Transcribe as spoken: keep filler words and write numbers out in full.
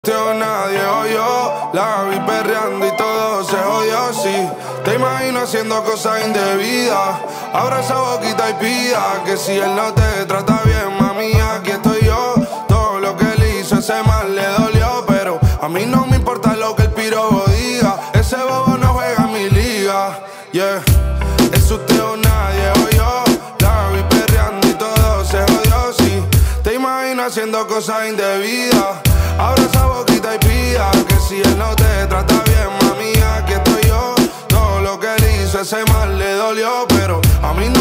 Teo nadie oyó, la vi perreando y todo se jodió, sí. Te imagino haciendo cosas indebidas. Abra esa boquita y pida que si él no te trata bien, mami, aquí estoy yo. Todo lo que él hizo, ese mal le dolió, pero a mí no me importa lo que el pirobo diga. Ese bobo no juega en mi liga, yeah. Es usted o nadie oyó, la vi perreando y todo se jodió, sí. Te imagino haciendo cosas indebidas. Abra esa boquita y pida que si él no te trata bien, mami, aquí estoy yo. Todo lo que él hizo, ese mal le dolió, pero a mí no